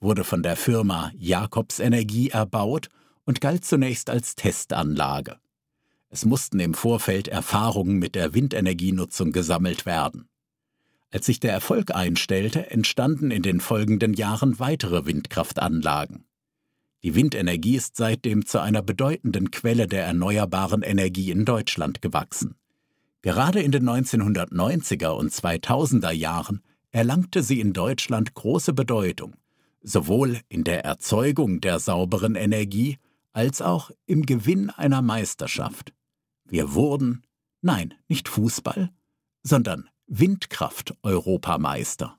wurde von der Firma Jacobs Energie erbaut und galt zunächst als Testanlage. Es mussten im Vorfeld Erfahrungen mit der Windenergienutzung gesammelt werden. Als sich der Erfolg einstellte, entstanden in den folgenden Jahren weitere Windkraftanlagen. Die Windenergie ist seitdem zu einer bedeutenden Quelle der erneuerbaren Energie in Deutschland gewachsen. Gerade in den 1990er und 2000er Jahren erlangte sie in Deutschland große Bedeutung, sowohl in der Erzeugung der sauberen Energie als auch im Gewinn einer Meisterschaft. Wir wurden, nein, nicht Fußball, sondern Windkraft-Europameister.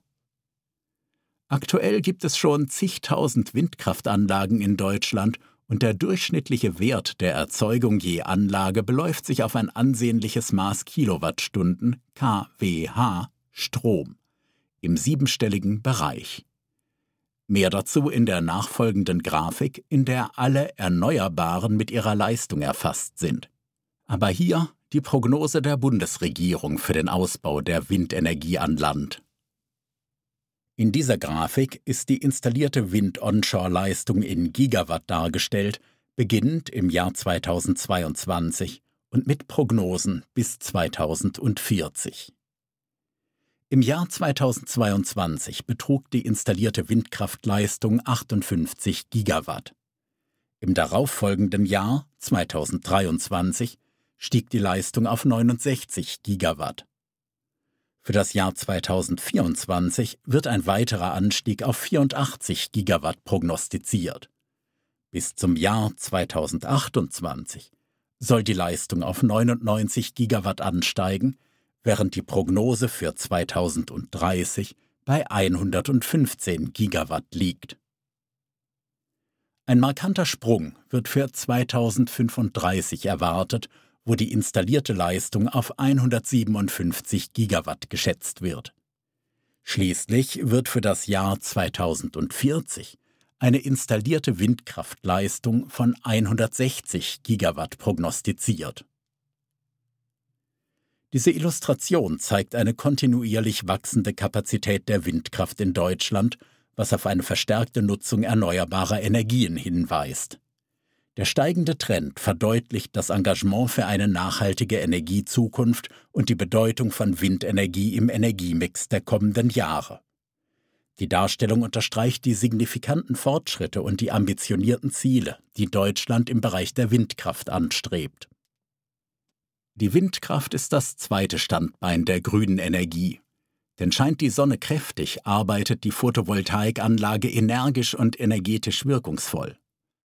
Aktuell gibt es schon zigtausend Windkraftanlagen in Deutschland und der durchschnittliche Wert der Erzeugung je Anlage beläuft sich auf ein ansehnliches Maß Kilowattstunden kWh Strom im siebenstelligen Bereich. Mehr dazu in der nachfolgenden Grafik, in der alle Erneuerbaren mit ihrer Leistung erfasst sind. Aber hier die Prognose der Bundesregierung für den Ausbau der Windenergie an Land. In dieser Grafik ist die installierte Wind-Onshore-Leistung in Gigawatt dargestellt, beginnend im Jahr 2022 und mit Prognosen bis 2040. Im Jahr 2022 betrug die installierte Windkraftleistung 58 Gigawatt. Im darauffolgenden Jahr, 2023, stieg die Leistung auf 69 Gigawatt. Für das Jahr 2024 wird ein weiterer Anstieg auf 84 Gigawatt prognostiziert. Bis zum Jahr 2028 soll die Leistung auf 99 Gigawatt ansteigen, während die Prognose für 2030 bei 115 Gigawatt liegt. Ein markanter Sprung wird für 2035 erwartet, wo die installierte Leistung auf 157 Gigawatt geschätzt wird. Schließlich wird für das Jahr 2040 eine installierte Windkraftleistung von 160 Gigawatt prognostiziert. Diese Illustration zeigt eine kontinuierlich wachsende Kapazität der Windkraft in Deutschland, was auf eine verstärkte Nutzung erneuerbarer Energien hinweist. Der steigende Trend verdeutlicht das Engagement für eine nachhaltige Energiezukunft und die Bedeutung von Windenergie im Energiemix der kommenden Jahre. Die Darstellung unterstreicht die signifikanten Fortschritte und die ambitionierten Ziele, die Deutschland im Bereich der Windkraft anstrebt. Die Windkraft ist das zweite Standbein der grünen Energie. Denn scheint die Sonne kräftig, arbeitet die Photovoltaikanlage energisch und energetisch wirkungsvoll.